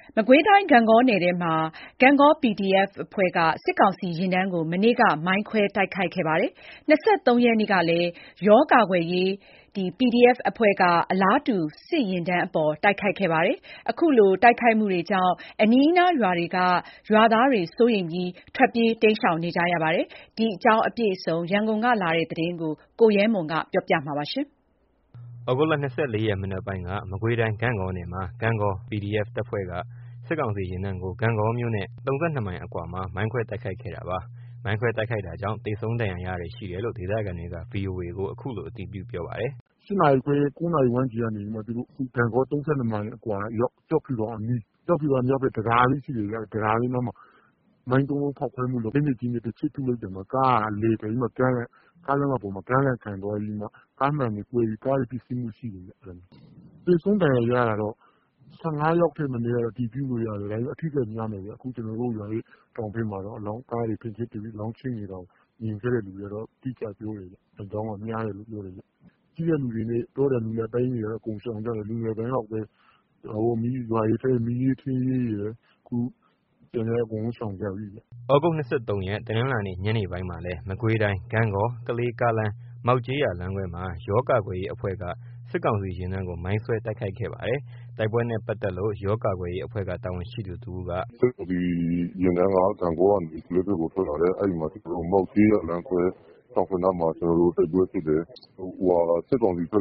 မကွေးတိုင်းဂန့်ဂေါနယ်ထဲမှာ ဂန့်ဂေါ PDF အဖွဲ့က စစ်ကောင်စီယာဉ်တန်းကို မနေ့က မိုင်းခွဲတိုက်ခိုက်ခဲ့ပါတယ်။ 23 ရက်နေ့ကလည်း ယောကာကွယ်ရေး PDF အဖွဲ့က အလားတူ စစ်ယာဉ်တန်းအပေါ် တိုက်ခိုက်ခဲ့ပါတယ်။ အခုလို တိုက်ခိုက်မှုတွေကြောင့် အနီးအနားရွာတွေက ရွာသားတွေ စိုးရိမ်ပြီး ထွက်ပြေးတိမ်းရှောင်နေကြရပါတယ်။ ဒီအကြောင်းအပြည့်အစုံ ရန်ကုန်ကလာတဲ့သတင်းကို ကိုရဲမွန် ကပြောပြပါမယ်။သြဂုတ်လ 24 ရက် မနက်ပိုင်းက မကွေးတိုင်း ဂန့်ဂေါနယ်မှာ ဂန့်ဂေါ PDF တပ်ဖွဲ့က စစ်ကောင်စီယာဉ်တန်းကို ဂန့်ဂေါမြို့နဲ့ 32 မိုင်အကွာမှာ မိုင်းခွဲတိုက်ခိုက်ခဲ့တာပါ။ မိုင်းခွဲတိုက်ခိုက်တာကြောင့် သေဆုံးဒဏ်ရာရတာတွေရှိတယ်လို့ ဒေသခံတွေက VOA ကို အခုလို အတည်ပြုပြောပါတယ်။ “၈ နာရီခွဲ ၉ နာရီဝန်းကျင်ကနေ ဂန့်ဂေါ 32 မိုင်အကွာ ကျောက်ဖြူတောင်အနီး ကျောက်ဖြူတောင်မြောက်ဘက် တံတားလေးရှိတယ်ဗျ။ တံတားလေးနားမှာ မိုင်း ၃ လုံးဖောက်ခွဲမှုလုပ်တယ်။ လက်နက်ကြီးနဲ့ တချက်ထုလိုက်တာ။ ကားက အလယ်ထွက်ပြီးမှ ကားလမ်းမပေါ်မှာ ကမ်းလန့်ခံသွားပြီးမှ ကားမှန်တွေကွဲပြီး ကားတွေပျက်စီးမှုရှိတယ်ဗျ။ သေဆုံးဒဏ်ရာရတာတော့ ၁၅ ယောက်ထက်မနည်းကတော့ အတည်ပြုလို့ရတယ်။ ဒါပေမယ့် အထိအခိုက်များမယ်ဗျ။ အခုကျွန်တော်တို့ရွာရဲ့တောင်ဘက်မှာတော့ ကားတွေဖယ်ထုတ်ပြီး အလောင်းချိန်းနေတာကို မြင်ခဲ့တဲ့လူတွေကတော့ အတိအကျပြောတယ်ဗျ။ အလောင်းကများတယ်လို့ပြောတယ်ဗျ။ ရှိတဲ့လူတွေနဲ့ တောထဲလူလတ်ပိုင်းတွေကတော့ အကုန်ရှောင်ကြတယ်။ လူငယ်ပိုင်းလောက်ပဲ ရွာတွေထဲ မီးရေးထင်းရေးရယ် ကျန်တဲ့အကုန်လုံးရှောင်ကြပြီဗျ။ ” သြဂုတ် ၂၃ ရက် တနင်္လာနေ့ ညနေပိုင်းမှာလည်း မကွေးတိုင်း ဂန့်ဂေါ ကလေးကားလမ်း မောက်ကျေးရွာလမ်းခွဲမှာ ယောကာကွယ်ရေးအဖွဲ့က စစ်ကောင်စီယာဉ်တန်းကို မိုင်းဆွဲတိုက်ခိုက်ခဲ့ပါတယ်။ တိုက်ပွဲနဲ့ပတ်သက်လို့ ယောကာကွယ်ရေးအဖွဲ့က တာဝန်ရှိသူတဦးက “စစ်ကောင်စီယာဉ်တန်းက ဂန့်ဂေါကနေ ကလေးဘက်ကိုထွက်လာတယ်။ အဲ့မှာ မောက်ကျေးရွာလမ်းခွဲ တောင်ဘက်နားမှာ တိုက်ပွဲဖြစ်တယ်။ စစ်ကောင်စီဘက်က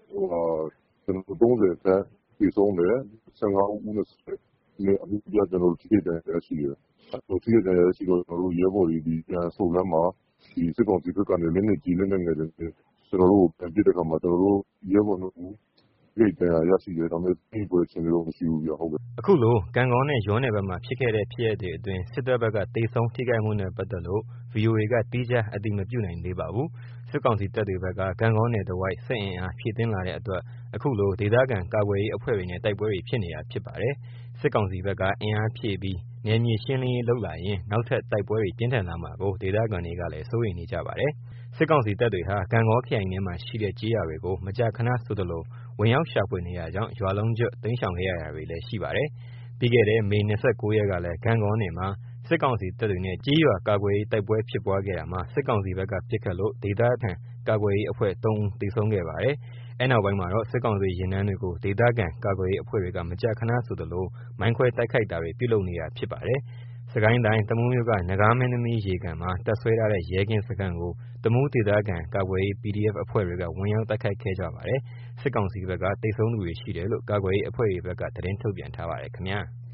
30 ခန့်သေဆုံးတယ်။ 15 ဦး အနည်းငယ်ထိခိုက်ဒဏ်ရာရရှိတယ်။ ထိခိုက်ဒဏ်ရာရရှိတော့ ရဲဘော်တွေ ပြန်အဆုတ်လမ်းမှာ စစ်ကောင်စီဘက်က လက်နက်ကြီးလက်နက်ငယ်တွေနဲ့ ကျွန်တော်တို့ကို ပြန်ပစ်တဲ့အခါမှာ ကျွန်တော်တို့ရဲဘော် 2 ဦး ထိခိုက်ဒဏ်ရာရရှိတယ်။ ဒါပေမယ့် စိုးရိမ်ဖွယ်အခြေအနေတော့မရှိဘူးဗျ။ ” အခုလို ဂန့်ဂေါနဲ့ ယောနယ်ဘက်မှာဖြစ်ခဲ့တဲ့ဖြစ်ရပ်တွေအတွင်း စစ်တပ်ဘက်က သေဆုံးထိခိုက်မှုနဲ့ပတ်သက်လို့ VOA က သီးခြားအတည်မပြုနိုင်သေးပါဘူး။ စစ်ကောင်စီတပ်တွေဘက်က ဂန့်ဂေါနယ်တဝိုက် စစ်အင်အားဖြည့်တင်းလာတဲ့အတွက် အခုလို ဒေသခံကာကွယ်ရေးအဖွဲ့တွေနဲ့ တိုက်ပွဲတွေဖြစ်နေတာဖြစ်ပါတယ်။ စစ်ကောင်စီဘက်က အင်အားဖြည့်ပြီး နယ်မြေရှင်းလင်းရေးလုပ်လာရင် နောက်ထပ် တိုက်ပွဲတွေပြင်းထန်လာမှာကို ဒေသခံတွေကလည်း စိုးရိမ်နေကြပါတယ်။ စစ်ကောင်စီတပ်တွေဟာ ဂန့်ဂေါခရိုင်ထဲမှာရှိတဲ့ ကျေးရွာတွေကို မကြာခဏဆိုသလို ဝင်ရောက်ရှာဖွေနေတာကြောင့် ရွာလုံးကျွတ် တိမ်းရှောင်ခဲ့ရတာတွေလည်းရှိပါတယ်။ ပြီးခဲ့တဲ့ မေ ၂၉ ရက်ကလည်း ဂန့်ဂေါနယ်မှာ စစ်ကောင်စီတပ်တွေနဲ့ ကျေးရွာကာကွယ်ရေးတိုက်ပွဲဖြစ်ပွားခဲ့တာမှာ စစ်ကောင်စီဘက်ကပစ်ခတ်လို့ ဒေသခံကာကွယ်ရေးအဖွဲ့ ၃ ဦးသေဆုံးခဲ့ပါတယ်။ အဲ့နောက်ပိုင်းမှာတော့ စစ်ကောင်စီယာဉ်တန်းတွေကို ဒေသခံကာကွယ်ရေးအဖွဲ့တွေက မကြာခဏဆိုသလို မိုင်းခွဲတိုက်ခိုက်တာတွေ ပြုလုပ်နေတာဖြစ်ပါတယ်။ စစ်ကိုင်းတိုင်း တမူးမြို့က နဂါးမင်းသမီးရေကန်မှာ တပ်စွဲထားတဲ့ ရဲကင်းစခန်းကို တမူးဒေသခံကာကွယ်ရေး PDF အဖွဲ့တွေက ဝင်ရောက်တိုက်ခိုက်ခဲ့ကြပါတယ်။ စစ်ကောင်စီဘက်က သေဆုံးသူတွေရှိတယ်လို့ ကာကွယ်ရေးအဖွဲ့တွေဘက်က သတင်းထုတ်ပြန်ထားပါတယ်ခင်ဗျာ။